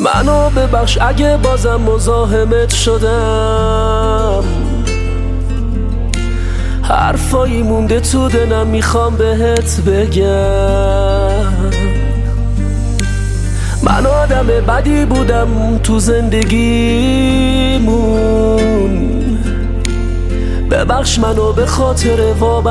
منو ببخش اگه بازم مزاحمت شدم، حرفایی مونده تو دلم میخوام بهت بگم. من آدم بدی بودم تو زندگیمون، ببخش منو به خاطر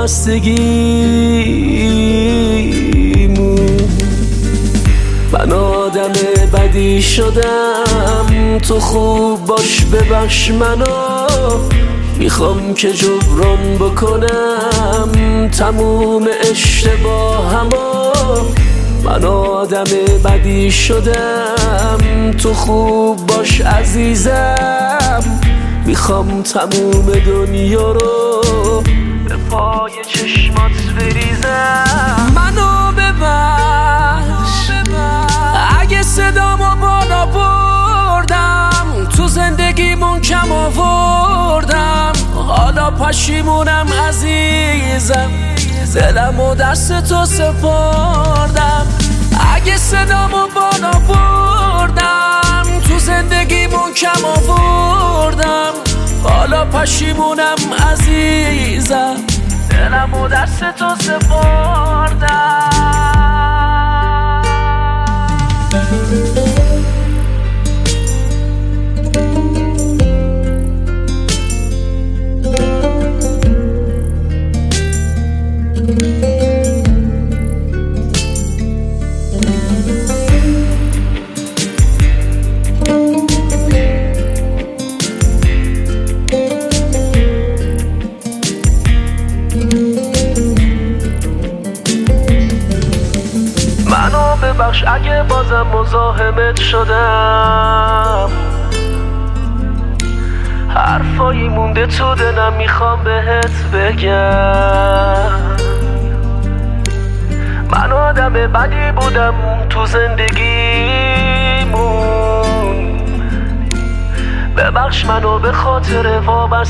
وابستگیمون. من آدم بدی شدم، تو خوب باش ببخش منو، میخوام که جبران بکنم تموم اشتباهمو. من آدم بدی شدم، تو خوب باش عزیزم، میخوام تموم دنیا رو به پای چشمات بریزم. منو ببخش اگه صدامو بالا بردم، تو زندگیمون کم آوردم، حالا پشیمونم عزیزم، دلمو دست تو سپردم. اگه صدامو بالا بردم، تو زندگیمون کم آوردم، حالا پشیمونم عزیزم، دلمو دست تو سپردم. منو ببخش اگه بازم مزاحمت شدم، حرفایی مونده تو دلم میخوام بهت بگم. من آدم بدی بودم تو زندگیمون، ببخش منو به خاطر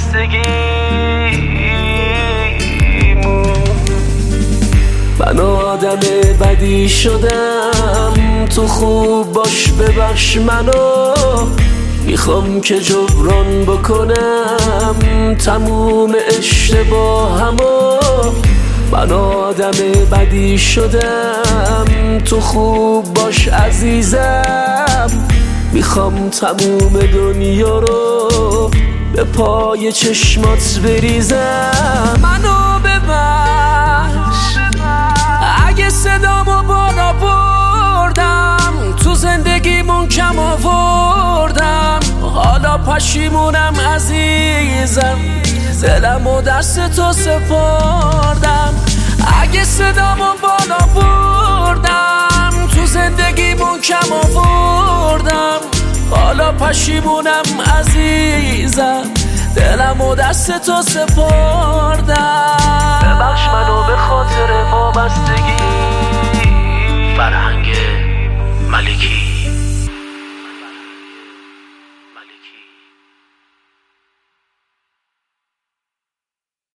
وابستگیمون. من آدم بدی شدم، تو خوب باش ببخش منو، میخوام که جبران بکنم تموم اشتباهمو. من آدم بدی شدم، تو خوب باش عزیزم، میخوام تموم دنیا رو به پای چشمات بریزم. منو ببخش اگه صدامو بالا بردم، تو زندگیمون کم آوردم، حالا پشیمونم عزیزم، دلمو دست تو سپردم. اگه صدامو بالا بردم، تو زندگیمون کم آوردم، حالا پشیمونم عزیزم، دلمو دست تو سپردم. ببخش منو به خاطر وابستگی